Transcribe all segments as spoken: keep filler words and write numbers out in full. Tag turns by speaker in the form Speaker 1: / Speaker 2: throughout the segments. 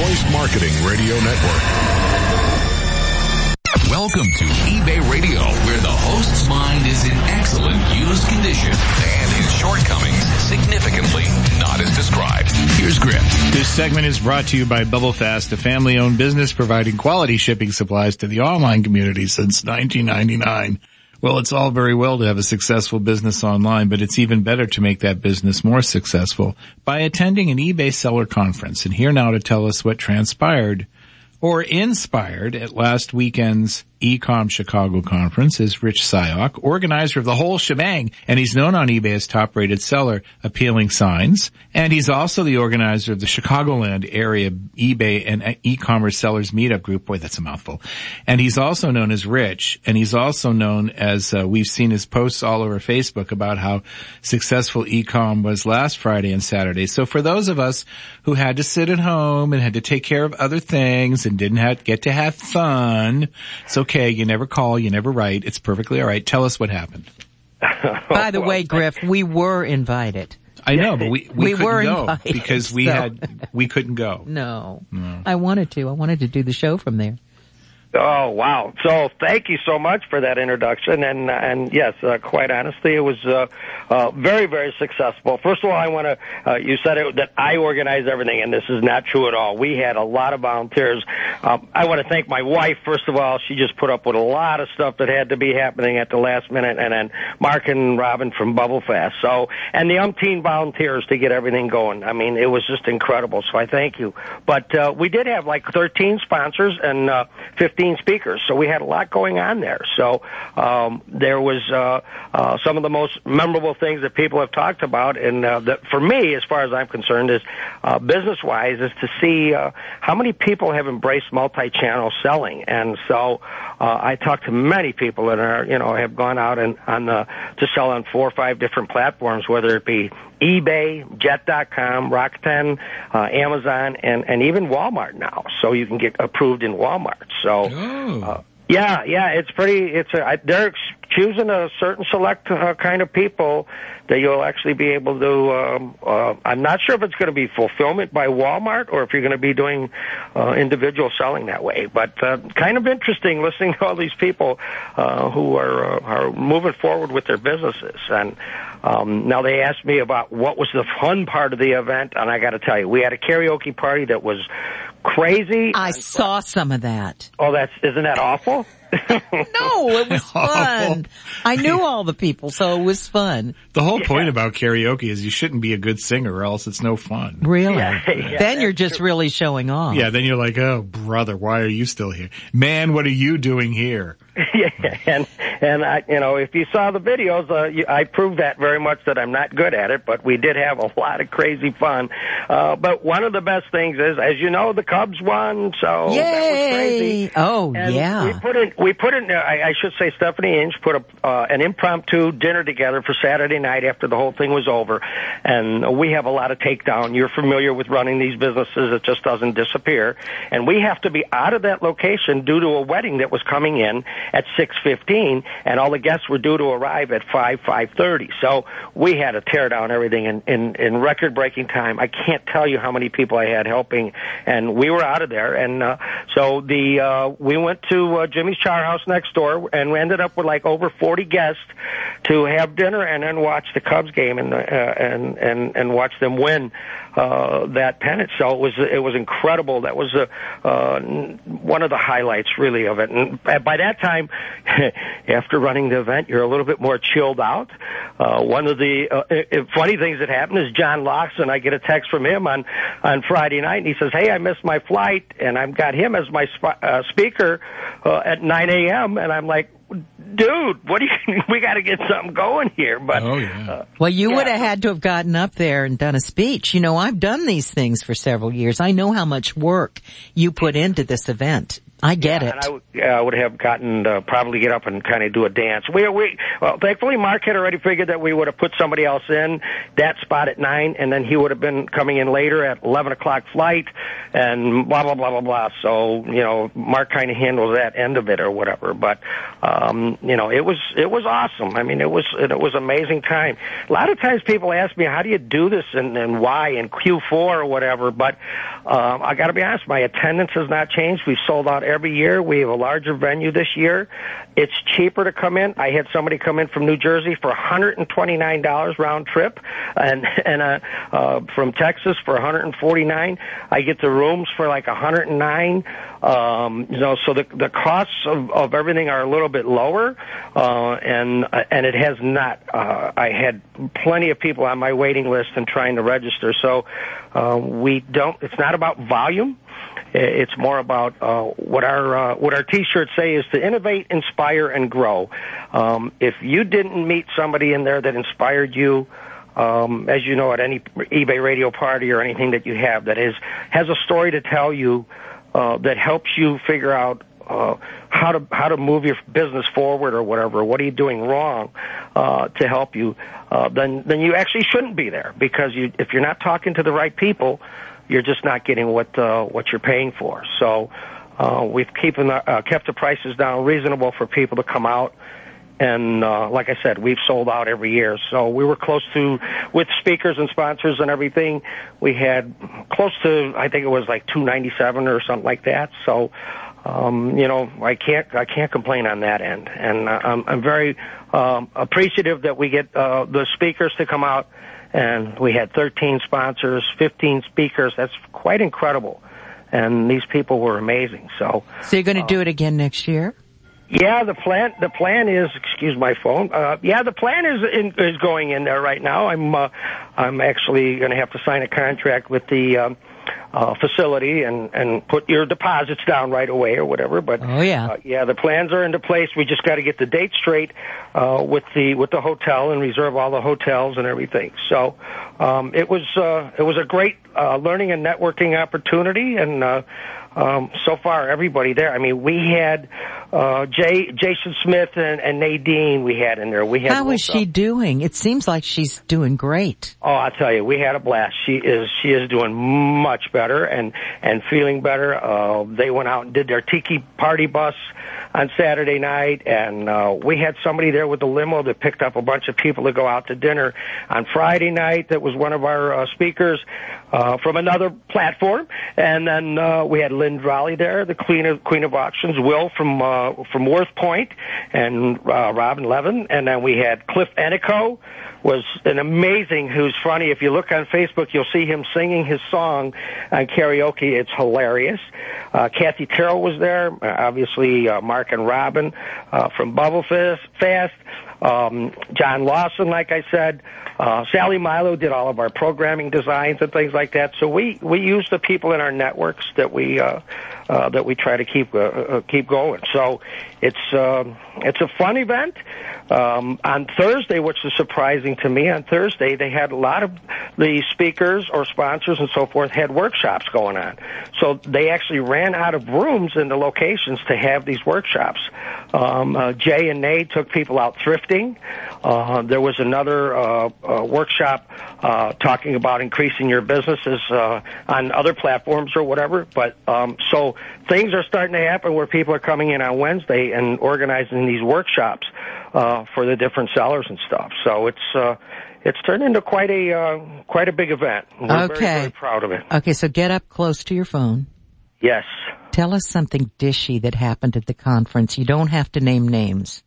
Speaker 1: Voice Marketing Radio Network.
Speaker 2: Welcome to eBay Radio, where the host's mind is in excellent used condition and his shortcomings significantly not as described. Here's Griff.
Speaker 3: This segment is brought to you by BubbleFast, a family-owned business providing quality shipping supplies to the online community since nineteen ninety-nine. Well, it's all very well to have a successful business online, but it's even better to make that business more successful by attending an eBay seller conference. And here now to tell us what transpired or inspired at last weekend's Ecom Chicago conference is Rich Syok, organizer of the whole shebang, and he's known on eBay as top-rated seller, Appealing Signs, and he's also the organizer of the Chicagoland area eBay and e-commerce sellers meetup group. Boy, that's a mouthful. And he's also known as Rich, and he's also known as, uh, we've seen his posts all over Facebook about how successful ecom was last Friday and Saturday. So for those of us who had to sit at home and had to take care of other things and didn't have, get to have fun, so okay, you never call, you never write. It's perfectly all right. Tell us what happened.
Speaker 4: By the way, Griff, we were invited.
Speaker 3: I know, but we, we,
Speaker 4: we
Speaker 3: couldn't
Speaker 4: were
Speaker 3: go
Speaker 4: invited,
Speaker 3: because we
Speaker 4: so.
Speaker 3: had, we couldn't go.
Speaker 4: No.
Speaker 3: no.
Speaker 4: I wanted to. I wanted to do the show from there.
Speaker 5: Oh, wow. So thank you so much for that introduction. And, and yes, uh, quite honestly, it was uh, uh, very, very successful. First of all, I want to, uh, you said it, that I organized everything, and this is not true at all. We had a lot of volunteers. Um, I want to thank my wife, first of all. She just put up with a lot of stuff that had to be happening at the last minute, and then Mark and Robin from BubbleFast. So, and the umpteen volunteers to get everything going. I mean, it was just incredible, so I thank you. But uh, we did have like thirteen sponsors and uh, fifteen speakers, so we had a lot going on there. So um, there was uh, uh, some of the most memorable things that people have talked about, and uh, that for me, as far as I'm concerned, is uh, business-wise, is to see uh, how many people have embraced multi-channel selling. And so uh, I talked to many people that are, you know, have gone out and on the to sell on four or five different platforms, whether it be eBay, Jet dot com, Rakuten, uh, Amazon, and, and even Walmart now. So you can get approved in Walmart. So,
Speaker 3: oh.
Speaker 5: uh, yeah, yeah, it's pretty, it's a, I, they're choosing a certain select uh, kind of people that you'll actually be able to, um, uh, I'm not sure if it's going to be fulfillment by Walmart or if you're going to be doing uh, individual selling that way. But uh, kind of interesting listening to all these people uh, who are, uh, are moving forward with their businesses. And um, now they asked me about what was the fun part of the event, and I got to tell you, we had a karaoke party that was crazy.
Speaker 4: I saw some of that.
Speaker 5: Oh, that's, isn't that awful?
Speaker 4: No, it was fun. I knew all the people, so it was fun.
Speaker 3: The whole
Speaker 5: Yeah.
Speaker 3: point about karaoke is you shouldn't be a good singer or else it's no fun.
Speaker 4: Really?
Speaker 5: Yeah, yeah,
Speaker 4: then you're
Speaker 5: that's
Speaker 4: just
Speaker 5: true.
Speaker 4: really showing off.
Speaker 3: Yeah, then you're like, oh, brother, why are you still here? Man, what are you doing here?
Speaker 5: Yeah, and and I, you know, if you saw the videos, uh, you, I proved that very much that I'm not good at it. But we did have a lot of crazy fun. Uh, but one of the best things is, as you know, the Cubs won, so
Speaker 4: Yay!
Speaker 5: that was crazy.
Speaker 4: Oh,
Speaker 5: And
Speaker 4: yeah.
Speaker 5: We put in, we put in. Uh, I, I should say, Stephanie Inch put a, uh, an impromptu dinner together for Saturday night after the whole thing was over, and we have a lot of takedown. You're familiar with running these businesses; it just doesn't disappear, and we have to be out of that location due to a wedding that was coming in at six fifteen, and all the guests were due to arrive at five, five thirty. So we had to tear down everything in, in, in record-breaking time. I can't tell you how many people I had helping, and we were out of there. And uh, so the uh, we went to uh, Jimmy's Char House next door, and we ended up with like over forty guests to have dinner and then watch the Cubs game and uh, and and and watch them win uh, that pennant. So it was it was incredible. That was uh, uh, one of the highlights, really, of it. And by that time, after running the event, you're a little bit more chilled out. Uh, one of the uh, funny things that happened is John Loxton, I get a text from him on, on Friday night, and he says, hey, I missed my flight, and I've got him as my sp- uh, speaker uh, at nine a.m., and I'm like, dude, what do you, we got to get something going here. But,
Speaker 3: oh, yeah.
Speaker 5: uh,
Speaker 4: Well, you
Speaker 5: yeah.
Speaker 4: would have had to have gotten up there and done a speech. You know, I've done these things for several years. I know how much work you put into this event I get
Speaker 5: yeah,
Speaker 4: it.
Speaker 5: And I w- uh, would have gotten to probably get up and kind of do a dance. We, we, well, thankfully, Mark had already figured that we would have put somebody else in that spot at nine, and then he would have been coming in later at eleven o'clock flight, and blah blah blah blah blah. So you know, Mark kind of handles that end of it or whatever. But um, you know, it was it was awesome. I mean, it was it was amazing time. A lot of times people ask me, how do you do this and, and why in Q four or whatever. But um, I got to be honest, my attendance has not changed. We've sold out every year. We have a larger venue this year. It's cheaper to come in. I had somebody come in from New Jersey for one hundred twenty-nine dollars round trip, and and uh, uh, from Texas for one hundred forty-nine dollars. I get the rooms for like one hundred nine dollars. Um, you know, so the the costs of, of everything are a little bit lower, uh, and uh, and it has not. Uh, I had plenty of people on my waiting list and trying to register. So uh, we don't. It's not about volume. It's more about uh, what our uh, what our T-shirts say is to innovate, inspire, and grow. Um, if you didn't meet somebody in there that inspired you, um, as you know, at any eBay radio party or anything that you have that is has a story to tell you uh, that helps you figure out uh, how to how to move your business forward or whatever. What are you doing wrong uh, to help you? Uh, then then you actually shouldn't be there, because you if you're not talking to the right people, you're just not getting what uh, what you're paying for. So uh, we've keeping the, uh, kept the prices down reasonable for people to come out. And uh, like I said, we've sold out every year. So we were close to, with speakers and sponsors and everything, we had close to, I think it was like two ninety-seven or something like that. So, um, you know, I can't I can't complain on that end. And uh, I'm, I'm very um, appreciative that we get uh, the speakers to come out. And we had thirteen sponsors, fifteen speakers. That's quite incredible. And these people were amazing. So,
Speaker 4: so you're going to
Speaker 5: uh,
Speaker 4: do it again next year?
Speaker 5: Yeah, the plan. The plan is. Excuse my phone. Uh, yeah, the plan is in, is going in there right now. I'm. Uh, I'm actually going to have to sign a contract with the um, uh, facility and and put your deposits down right away or whatever. But
Speaker 4: oh yeah,
Speaker 5: uh, yeah, the plans are into place. We just got to get the date straight uh, with the with the hotel and reserve all the hotels and everything. So um, it was uh, it was a great uh, learning and networking opportunity, and uh, um, so far everybody there. I mean, we had. Uh, Jay, Jason Smith and, and Nadine we had in there. We had
Speaker 4: How is she doing? It seems like she's doing great.
Speaker 5: Oh, I'll tell you, we had a blast. She is, she is doing much better and, and feeling better. Uh, they went out and did their tiki party bus on Saturday night, and, uh, we had somebody there with a limo that picked up a bunch of people to go out to dinner on Friday night. That was one of our, uh, speakers, uh, from another platform. And then, uh, we had Lynn Drolly there, the Queen of, Queen of Auctions, Will from, uh, from Worth Point, and uh, Robin Levin, and then we had Cliff Enico, was an amazing, who's funny. If you look on Facebook, you'll see him singing his song on karaoke. It's hilarious. Uh, Kathy Terrell was there, uh, obviously uh, Mark and Robin uh, from Bubble Fast. Um, John Lawson, like I said, uh, Sally Milo did all of our programming designs and things like that. So we, we use the people in our networks that we, uh, uh, that we try to keep, uh, uh, keep going. So it's, uh, it's a fun event. Um, on Thursday, which is surprising to me, on Thursday, they had a lot of the speakers or sponsors and so forth had workshops going on. So they actually ran out of rooms in the locations to have these workshops. Um, uh, Jay and Nate took people out thrifting. Uh, there was another uh, uh, workshop uh, talking about increasing your businesses uh, on other platforms or whatever. But um, so things are starting to happen where people are coming in on Wednesday and organizing these workshops uh, for the different sellers and stuff. So it's uh, it's turned into quite a uh, quite a big event. We're
Speaker 4: okay.
Speaker 5: very, very proud of it.
Speaker 4: Okay, so get up close to your phone.
Speaker 5: Yes.
Speaker 4: Tell us something dishy that happened at the conference. You don't have to name names.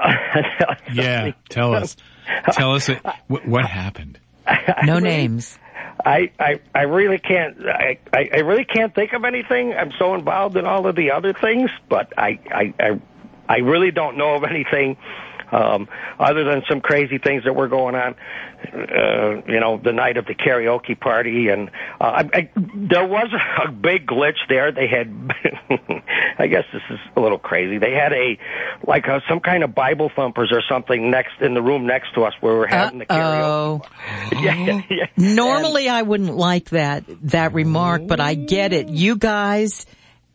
Speaker 3: Yeah, tell us. Tell us it, what, what happened.
Speaker 4: No names.
Speaker 5: I, I, I really can't, I, I really can't think of anything. I'm so involved in all of the other things, but I, I, I, I really don't know of anything, um, other than some crazy things that were going on, uh, you know, the night of the karaoke party. And, uh, I, I, there was a big glitch there. They had, I guess this is a little crazy. They had a, like a, some kind of Bible thumpers or something next, in the room next to us where we were having the karaoke.
Speaker 4: Oh.
Speaker 5: yeah, yeah, yeah.
Speaker 4: Normally I wouldn't like that, that remark, but I get it. You guys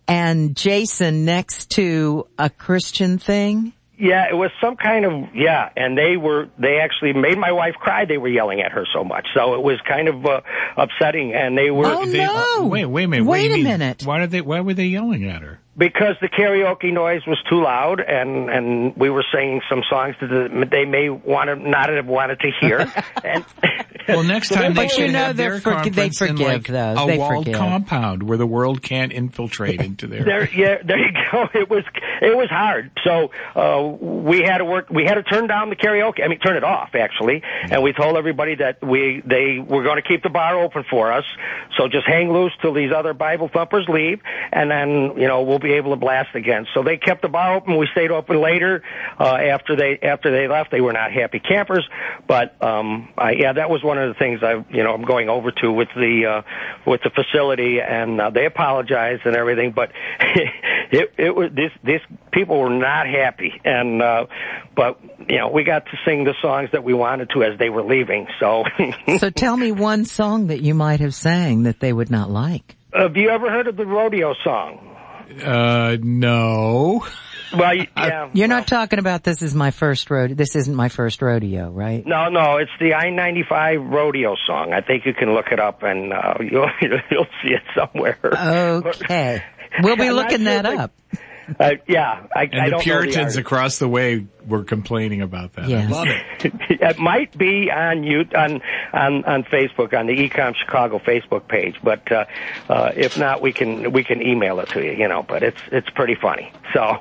Speaker 4: and Jason next to a Christian thing?
Speaker 5: Yeah, it was some kind of, yeah, and they were, they actually made my wife cry. They were yelling at her so much. So it was kind of uh, upsetting, and they were...
Speaker 4: Oh,
Speaker 5: they,
Speaker 4: no!
Speaker 3: Wait, wait a minute.
Speaker 4: Wait a
Speaker 3: mean?
Speaker 4: minute.
Speaker 3: Why did they, why were they yelling at her?
Speaker 5: Because the karaoke noise was too loud, and, and we were singing some songs that they may want to, not have wanted to hear. and
Speaker 3: Well, next time they
Speaker 4: But
Speaker 3: should
Speaker 4: you know,
Speaker 3: have their
Speaker 4: they're forg- they
Speaker 3: conference in
Speaker 4: forgive
Speaker 3: like
Speaker 4: those.
Speaker 3: a
Speaker 4: They
Speaker 3: walled
Speaker 4: forgive.
Speaker 3: compound where the world can't infiltrate into their...
Speaker 5: There, yeah, there you go. It was, it was hard. So, uh, we had to work, we had to turn down the karaoke, I mean, turn it off, actually, and we told everybody that we, they were going to keep the bar open for us, so just hang loose till these other Bible thumpers leave, and then, you know, we'll be able to blast again. So they kept the bar open, we stayed open later, uh, after they, after they left. They were not happy campers, but, um, I, yeah, that was one of the things I, you know, I'm going over to with the, uh, with the facility, and, uh, they apologized and everything, but it, it was, this, this, people were not happy, and, uh, but, you know, we got to sing the songs that we wanted to as they were leaving, so.
Speaker 4: So tell me one song that you might have sang that they would not like.
Speaker 5: Have you ever heard of the rodeo song?
Speaker 3: Uh, no.
Speaker 5: Well, yeah.
Speaker 4: You're not talking about This Is My First Rodeo. This isn't my first rodeo, right?
Speaker 5: No, no, it's the I ninety-five rodeo song. I think you can look it up, and uh, you'll you'll see it somewhere.
Speaker 4: Okay. We'll be
Speaker 5: I'm not
Speaker 4: looking
Speaker 5: sure
Speaker 4: that
Speaker 5: if I-
Speaker 4: up.
Speaker 5: Uh, yeah, I,
Speaker 3: And
Speaker 5: I
Speaker 3: the
Speaker 5: don't
Speaker 3: Puritans
Speaker 5: know the
Speaker 3: across the way were complaining about that.
Speaker 4: Yes.
Speaker 3: I love it.
Speaker 5: It might be on you on on on Facebook, on the Ecom Chicago Facebook page, but uh, uh, if not, we can we can email it to you. You know, but it's it's pretty funny. So,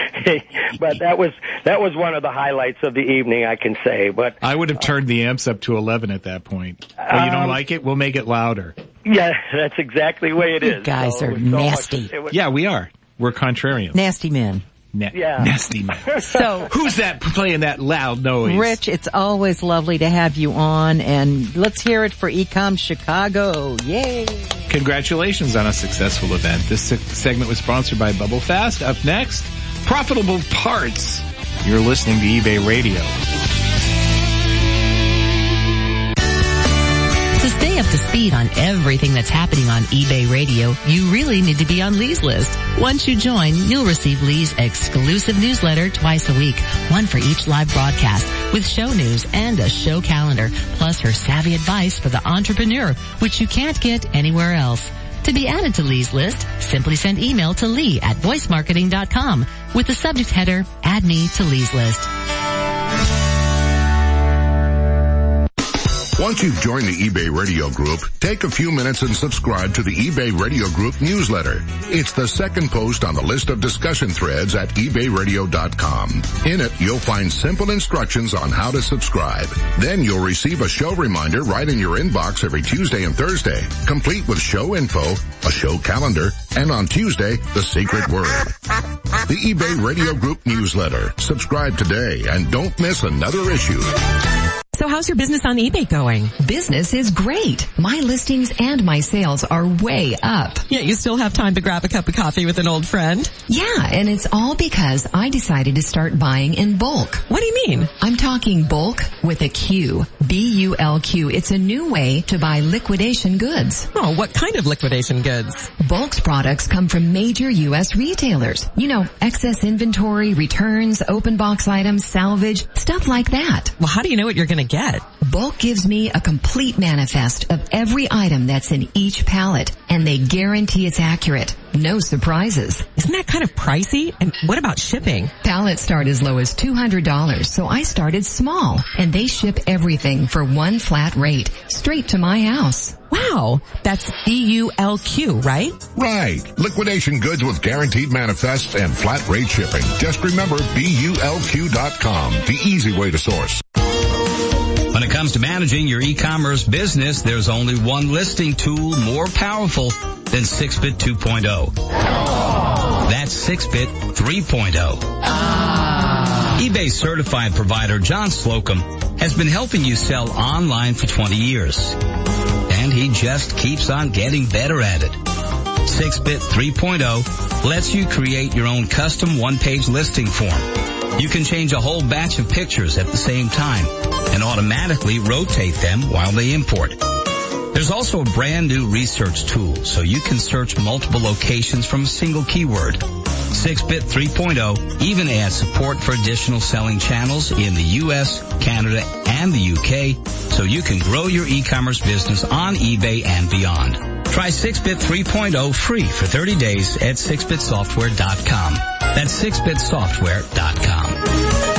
Speaker 5: but that was that was one of the highlights of the evening, I can say. But
Speaker 3: I would have turned the amps up to eleven at that point. Oh, you don't
Speaker 5: Um,
Speaker 3: like it? We'll make it louder.
Speaker 5: yeah, that's exactly the way it is.
Speaker 4: You guys
Speaker 5: So
Speaker 4: are
Speaker 5: it was so much-
Speaker 4: nasty.
Speaker 5: it was-
Speaker 3: Yeah, we are. We're contrarians.
Speaker 4: Nasty men.
Speaker 3: Na-
Speaker 5: Yeah.
Speaker 3: Nasty man.
Speaker 4: So,
Speaker 3: Who's that playing that loud noise?
Speaker 4: Rich, it's always lovely to have you on, and let's hear it for Ecom Chicago. Yay!
Speaker 3: Congratulations on a successful event. This se- segment was sponsored by Bubble Fast. Up next, profitable parts. You're listening to eBay Radio.
Speaker 6: To stay up to speed on everything that's happening on eBay Radio, you really need to be on Lee's list. Once you join, you'll receive Lee's exclusive newsletter twice a week, one for each live broadcast, with show news and a show calendar, plus her savvy advice for the entrepreneur, which you can't get anywhere else. To be added to Lee's list, simply send email to Lee at voice marketing dot com with the subject header, Add Me to Lee's List.
Speaker 1: Once you've joined the eBay Radio Group, take a few minutes and subscribe to the eBay Radio Group newsletter. It's the second post on the list of discussion threads at ebay radio dot com. In it, you'll find simple instructions on how to subscribe. Then you'll receive a show reminder right in your inbox every Tuesday and Thursday, complete with show info, a show calendar, and on Tuesday, the secret word. The eBay Radio Group newsletter. Subscribe today and don't miss another issue.
Speaker 7: So how's your business on eBay going?
Speaker 8: Business is great. My listings and my sales are way up.
Speaker 7: Yeah, you still have time to grab a cup of coffee with an old friend?
Speaker 8: Yeah, and it's all because I decided to start buying in bulk.
Speaker 7: What do you mean?
Speaker 8: I'm talking bulk with a Q. B U L Q. It's a new way to buy liquidation goods.
Speaker 7: Oh, what kind of liquidation goods?
Speaker 8: Bulk's products come from major U S retailers. You know, excess inventory, returns, open box items, salvage, stuff like that.
Speaker 7: Well, how do you know what you're going to get?
Speaker 8: Bulk gives me a complete manifest of every item that's in each pallet, and they guarantee it's accurate. No surprises.
Speaker 7: Isn't that kind of pricey? And what about shipping?
Speaker 8: Pallets start as low as two hundred dollars, so I started small, and they ship everything for one flat rate, straight to my house.
Speaker 7: Wow, that's B U L Q, right?
Speaker 1: Right. Liquidation goods with guaranteed manifests and flat rate shipping. Just remember B U L Q dot com, the easy way to source.
Speaker 9: When it comes to managing your e-commerce business, there's only one listing tool more powerful than six bit two point oh. That's six bit three point oh. eBay certified provider John Slocum has been helping you sell online for twenty years. And he just keeps on getting better at it. six bit three point oh lets you create your own custom one-page listing form. You can change a whole batch of pictures at the same time and automatically rotate them while they import. There's also a brand new research tool, so you can search multiple locations from a single keyword. six bit three point oh even adds support for additional selling channels in the U S, Canada, and the U K, so you can grow your e-commerce business on eBay and beyond. Try six bit three point oh free for thirty days at six bit software dot com. That's six bit software dot com.